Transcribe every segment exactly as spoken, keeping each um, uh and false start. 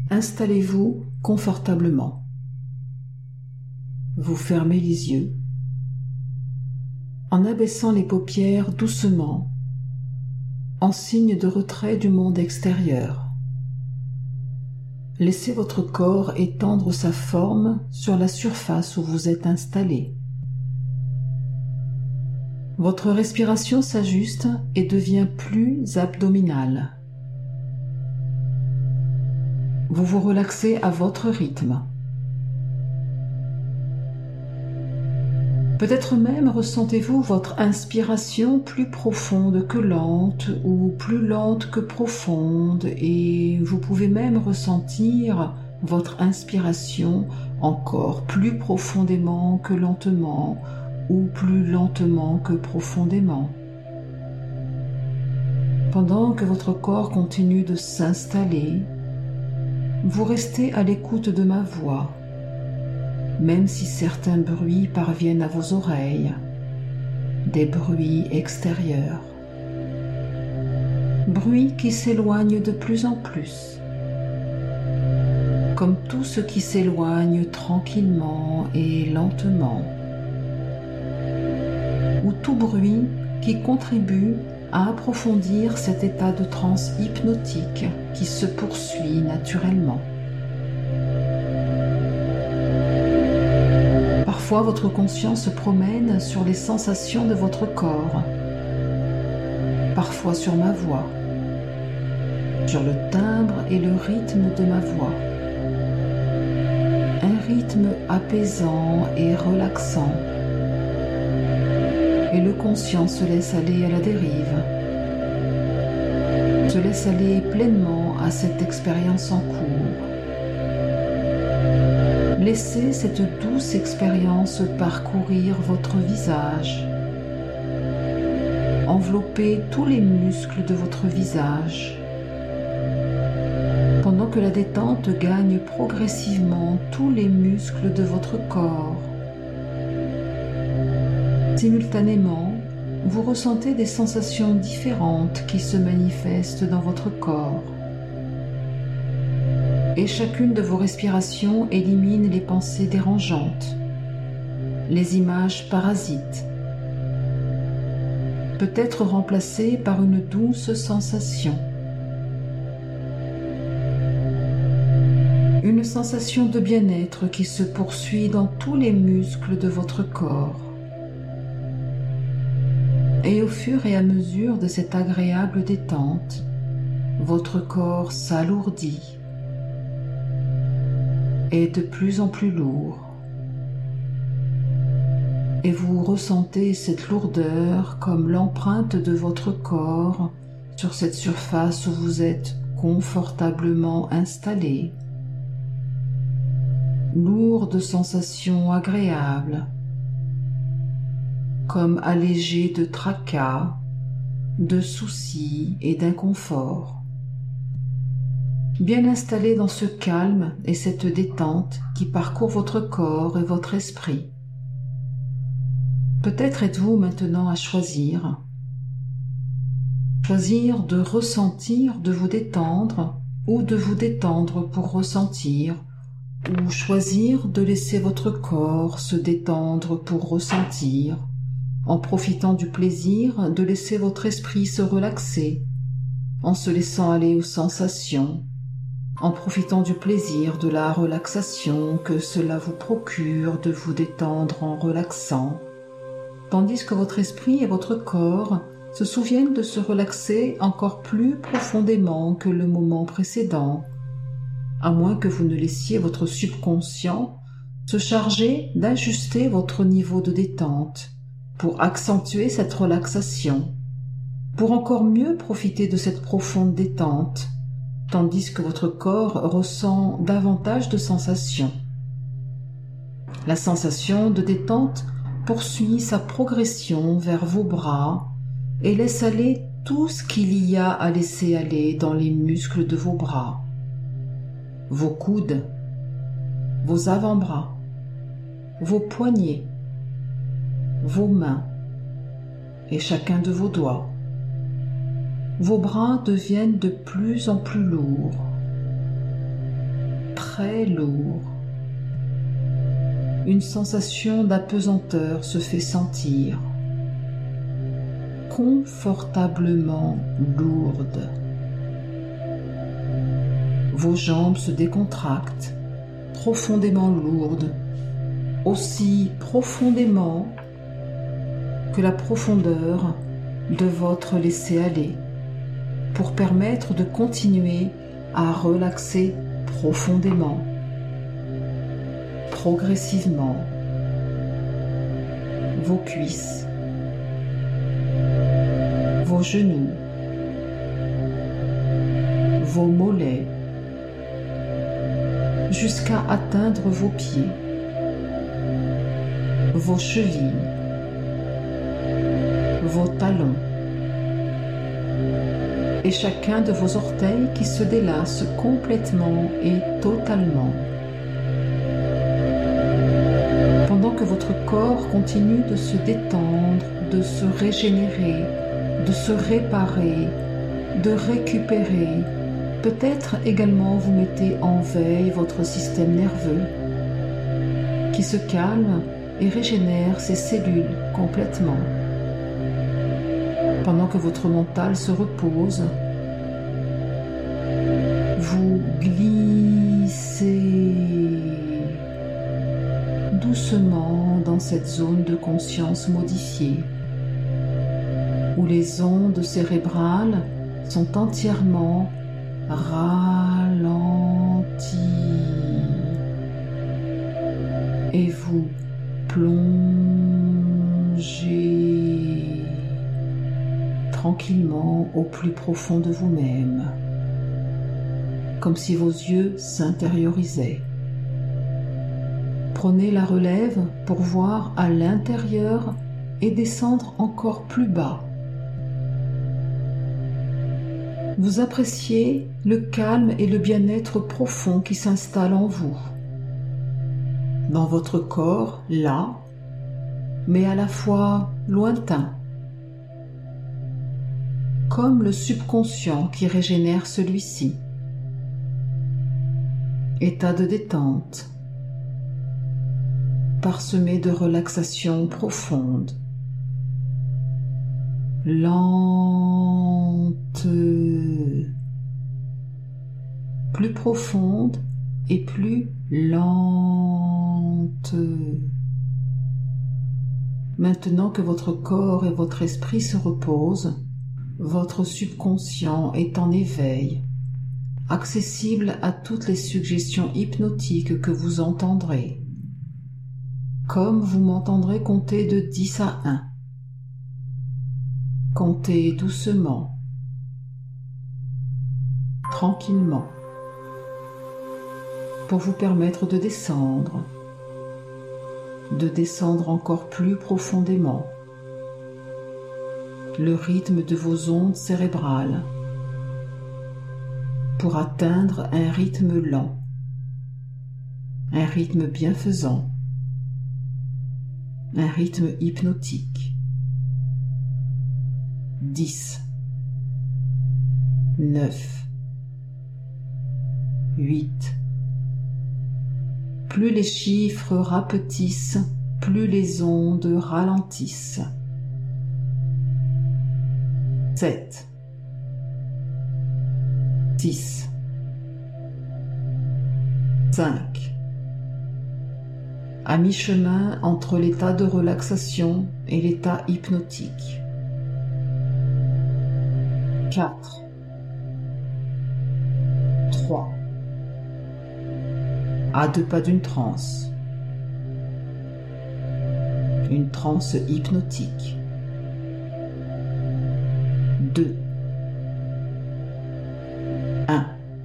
Installez-vous confortablement. Vous fermez les yeux en abaissant les paupières doucement, en signe de retrait du monde extérieur. Laissez votre corps étendre sa forme sur la surface où vous êtes installé. Votre respiration s'ajuste et devient plus abdominale. Vous vous relaxez à votre rythme. Peut-être même ressentez-vous votre inspiration plus profonde que lente ou plus lente que profonde, et vous pouvez même ressentir votre inspiration encore plus profondément que lentement ou plus lentement que profondément. Pendant que votre corps continue de s'installer, vous restez à l'écoute de ma voix, même si certains bruits parviennent à vos oreilles, des bruits extérieurs, bruits qui s'éloignent de plus en plus, comme tout ce qui s'éloigne tranquillement et lentement, ou tout bruit qui contribue à approfondir cet état de transe hypnotique qui se poursuit naturellement. Parfois, votre conscience se promène sur les sensations de votre corps, parfois sur ma voix, sur le timbre et le rythme de ma voix. Un rythme apaisant et relaxant. Et le conscient se laisse aller à la dérive, se laisse aller pleinement à cette expérience en cours. Laissez cette douce expérience parcourir votre visage, envelopper tous les muscles de votre visage, pendant que la détente gagne progressivement tous les muscles de votre corps. Simultanément, vous ressentez des sensations différentes qui se manifestent dans votre corps. Et chacune de vos respirations élimine les pensées dérangeantes, les images parasites, peut être remplacées par une douce sensation. Une sensation de bien-être qui se poursuit dans tous les muscles de votre corps. Et au fur et à mesure de cette agréable détente, votre corps s'alourdit, est de plus en plus lourd, et vous ressentez cette lourdeur comme l'empreinte de votre corps sur cette surface où vous êtes confortablement installé. Lourde sensation agréable, comme allégé de tracas, de soucis et d'inconfort. Bien installé dans ce calme et cette détente qui parcourt votre corps et votre esprit. Peut-être êtes-vous maintenant à choisir. Choisir de ressentir, de vous détendre, ou de vous détendre pour ressentir, ou choisir de laisser votre corps se détendre pour ressentir, en profitant du plaisir de laisser votre esprit se relaxer, en se laissant aller aux sensations, en profitant du plaisir de la relaxation que cela vous procure de vous détendre en relaxant, tandis que votre esprit et votre corps se souviennent de se relaxer encore plus profondément que le moment précédent, à moins que vous ne laissiez votre subconscient se charger d'ajuster votre niveau de détente pour accentuer cette relaxation, pour encore mieux profiter de cette profonde détente, tandis que votre corps ressent davantage de sensations. La sensation de détente poursuit sa progression vers vos bras et laisse aller tout ce qu'il y a à laisser aller dans les muscles de vos bras, vos coudes, vos avant-bras, vos poignets, vos mains et chacun de vos doigts. Vos bras deviennent de plus en plus lourds. très lourd. Une sensation d'apesanteur se fait sentir, confortablement lourde. Vos jambes se décontractent, profondément lourdes, aussi profondément que la profondeur de votre laisser-aller, pour permettre de continuer à relaxer profondément, progressivement, vos cuisses, vos genoux, vos mollets, jusqu'à atteindre vos pieds, vos chevilles, vos talons, et chacun de vos orteils qui se délasse complètement et totalement. Pendant que votre corps continue de se détendre, de se régénérer, de se réparer, de récupérer, peut-être également vous mettez en veille votre système nerveux qui se calme et régénère ses cellules complètement. Pendant que votre mental se repose, vous glissez doucement dans cette zone de conscience modifiée, où les ondes cérébrales sont entièrement ralenties et vous plongez tranquillement au plus profond de vous-même, comme si vos yeux s'intériorisaient. Prenez la relève pour voir à l'intérieur et descendre encore plus bas. Vous appréciez le calme et le bien-être profond qui s'installe en vous, dans votre corps là, mais à la fois lointain, comme le subconscient qui régénère celui-ci. État de détente, parsemé de relaxation profonde, lente, plus profonde et plus lente. Maintenant que votre corps et votre esprit se reposent, votre subconscient est en éveil, accessible à toutes les suggestions hypnotiques que vous entendrez, comme vous m'entendrez compter de dix à un. Comptez doucement, tranquillement, pour vous permettre de descendre, de descendre encore plus profondément, le rythme de vos ondes cérébrales, pour atteindre un rythme lent, un rythme bienfaisant, un rythme hypnotique. dix, neuf, huit. Plus les chiffres rapetissent, plus les ondes ralentissent. sept, six, cinq. À mi-chemin entre l'état de relaxation et l'état hypnotique. quatre, trois. À deux pas d'une transe. Une transe hypnotique. deux, un.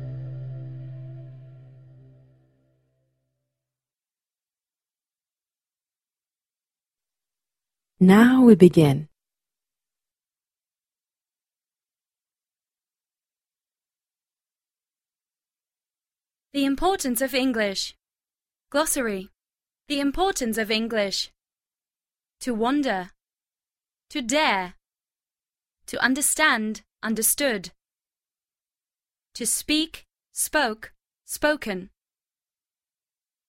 Now we begin. The importance of English. Glossary. The importance of English. To wonder. To dare. To understand, understood. To speak, spoke, spoken.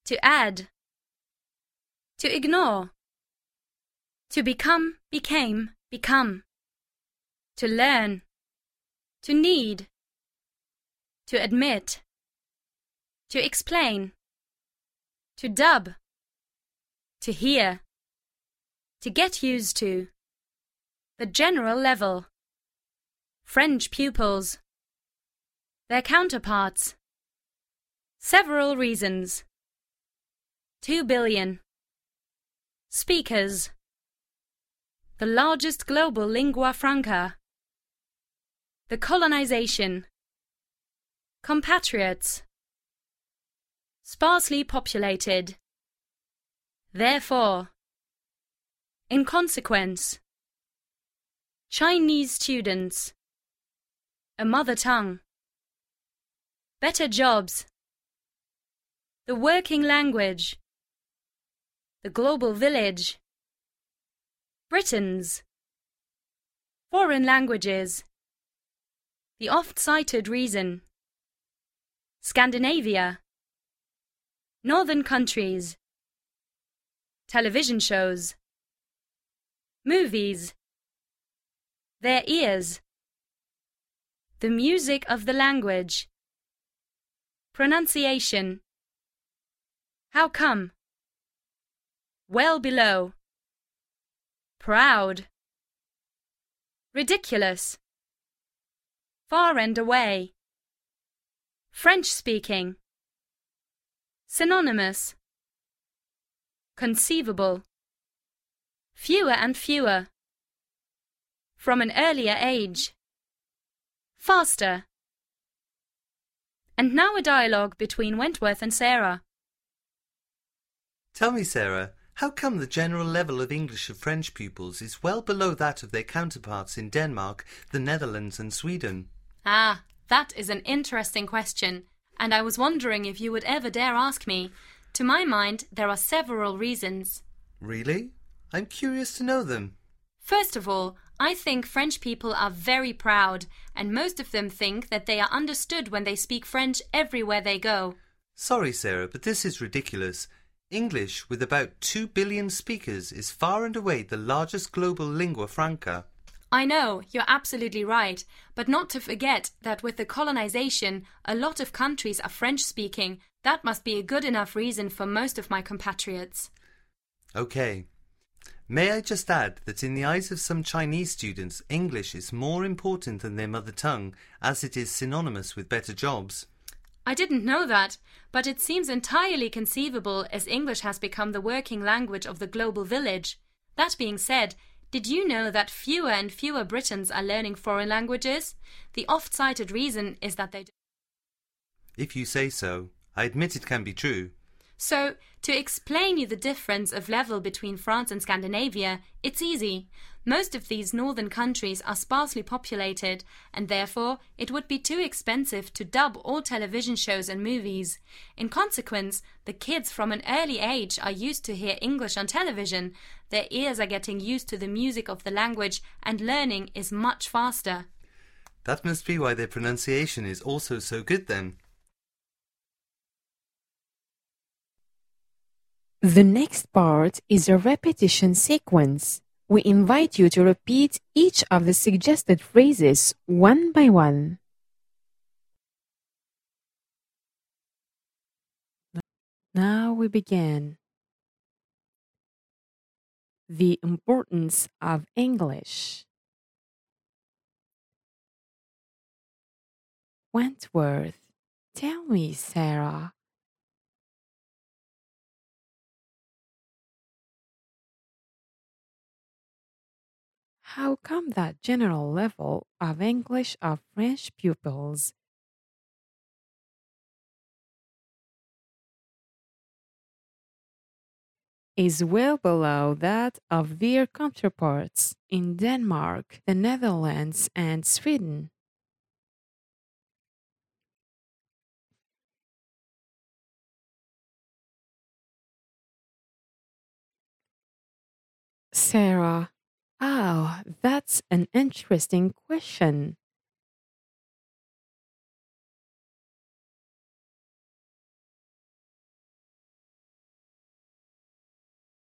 to add, to ignore, to become, became, become, to learn, to need, to admit, to explain, to dub, to hear, to get used to, the general level, French pupils, their counterparts, several reasons, two billion, speakers, the largest global lingua franca, the colonization, compatriots, sparsely populated, therefore, in consequence, Chinese students, a mother tongue, better jobs, the working language, the global village, Britons, foreign languages, the oft-cited reason, Scandinavia, northern countries, television shows, movies, their ears, the music of the language, pronunciation, how come, well below, proud, ridiculous, far and away, French-speaking, synonymous, conceivable, fewer and fewer, from an earlier age, faster. And now a dialogue between Wentworth and Sarah. Tell me, Sarah, how come the general level of English of French pupils is well below that of their counterparts in Denmark, the Netherlands and Sweden? Ah, that is an interesting question, and I was wondering if you would ever dare ask me. To my mind, there are several reasons. Really? I'm curious to know them. First of all, I think French people are very proud, and most of them think that they are understood when they speak French everywhere they go. Sorry, Sarah, but this is ridiculous. English, with about two billion speakers, is far and away the largest global lingua franca. I know, you're absolutely right, but not to forget that with the colonization, a lot of countries are French-speaking. That must be a good enough reason for most of my compatriots. Okay. May I just add that in the eyes of some Chinese students, English is more important than their mother tongue, as it is synonymous with better jobs. I didn't know that, but it seems entirely conceivable as English has become the working language of the global village. That being said, did you know that fewer and fewer Britons are learning foreign languages? The oft-cited reason is that they... If you say so, I admit it can be true. So, to explain you the difference of level between France and Scandinavia, it's easy. Most of these northern countries are sparsely populated, and therefore it would be too expensive to dub all television shows and movies. In consequence, the kids from an early age are used to hear English on television, their ears are getting used to the music of the language, and learning is much faster. That must be why their pronunciation is also so good then. The next part is a repetition sequence. We invite you to repeat each of the suggested phrases one by one. Now we begin. The importance of English. Wentworth, tell me, Sarah. How come that general level of English of French pupils is well below that of their counterparts in Denmark, the Netherlands, and Sweden? Sarah, oh, that's an interesting question.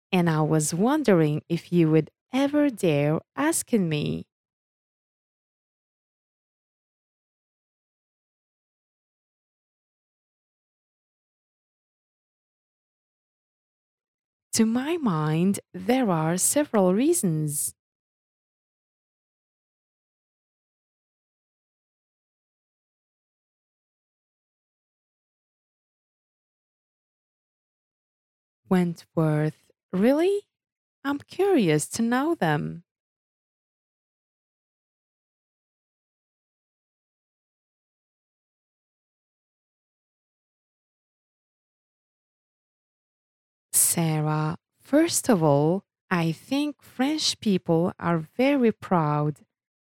And I was wondering if you would ever dare asking me. To my mind, there are several reasons. Wentworth, really? I'm curious to know them. Sarah, first of all, I think French people are very proud,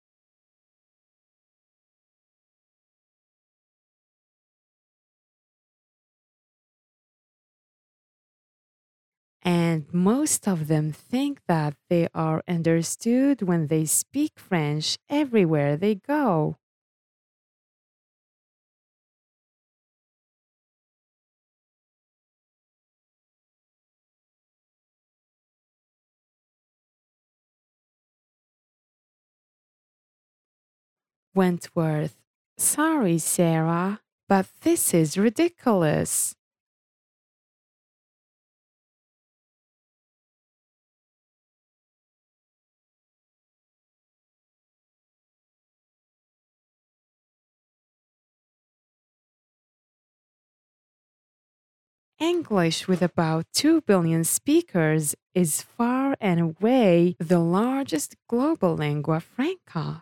and most of them think that they are understood when they speak French everywhere they go. Wentworth, sorry, Sarah, but this is ridiculous. English, with about two billion speakers, is far and away the largest global lingua franca.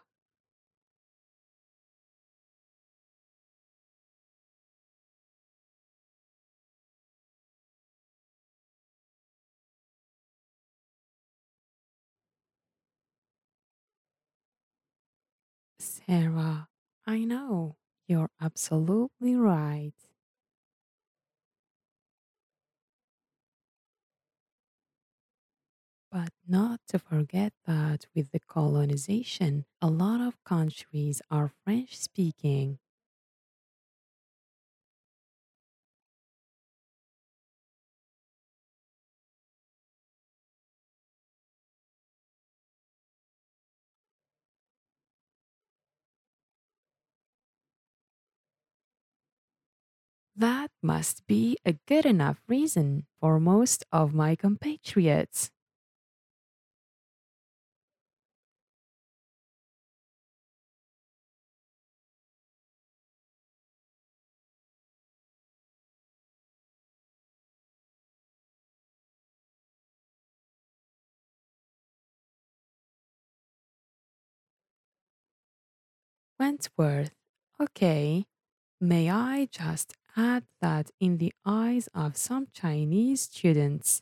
Sarah, I know, you're absolutely right. But not to forget that with the colonization, a lot of countries are French speaking. That must be a good enough reason for most of my compatriots. Wentworth, okay, may I just add that in the eyes of some Chinese students,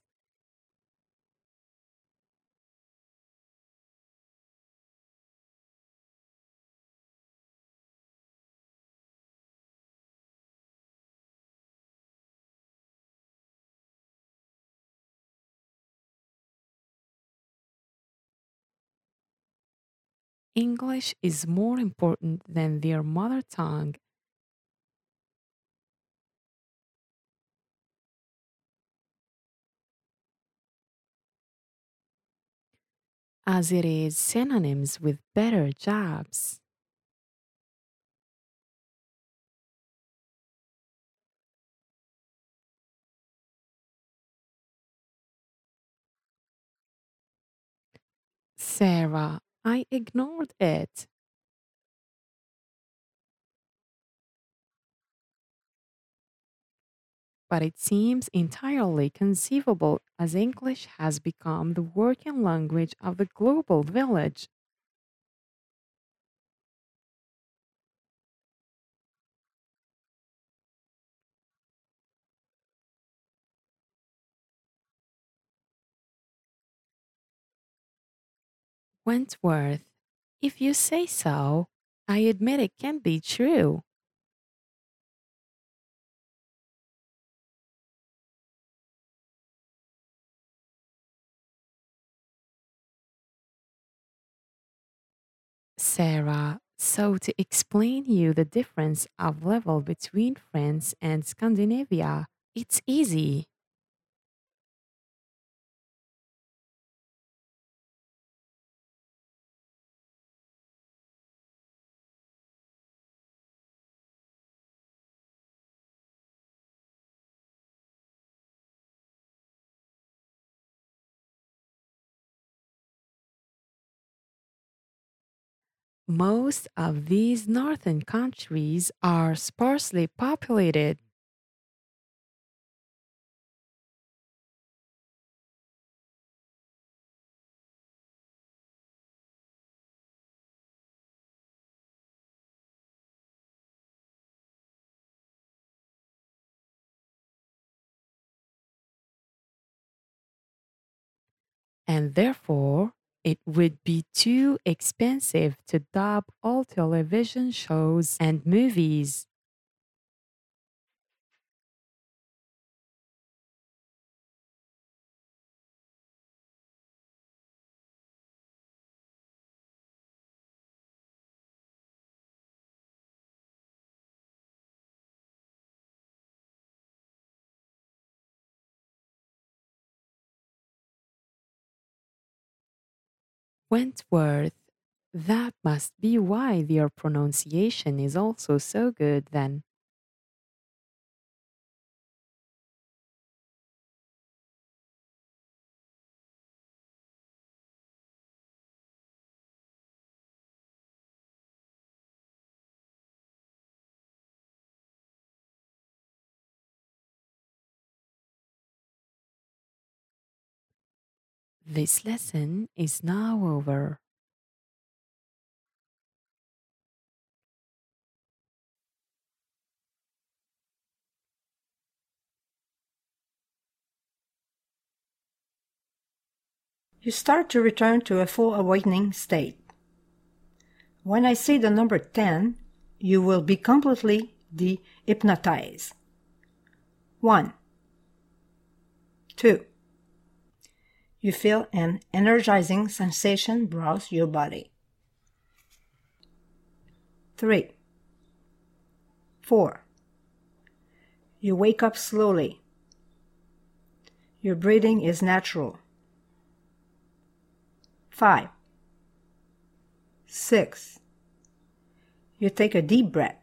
English is more important than their mother tongue, as it is synonyms with better jobs. Sarah, I ignored it, but it seems entirely conceivable as English has become the working language of the global village. Wentworth, if you say so, I admit it can be true. Sarah, so to explain you the difference of level between France and Scandinavia, it's easy. Most of these northern countries are sparsely populated. And therefore, it would be too expensive to dub all television shows and movies. Wentworth, that must be why your pronunciation is also so good then. This lesson is now over. You start to return to a full awakening state. When I say the number ten, you will be completely de-hypnotized. One. Two. You feel an energizing sensation browse your body. Three. Four. You wake up slowly. Your breathing is natural. Five. Six. You take a deep breath.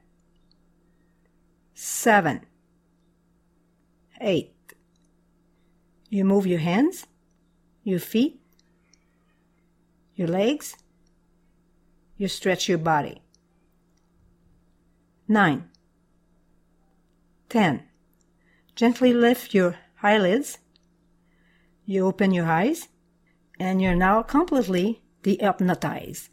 Seven. Eight. You move your hands, your feet, your legs. You stretch your body. Nine. Ten. Gently lift your eyelids. You open your eyes, and you're now completely de-hypnotized.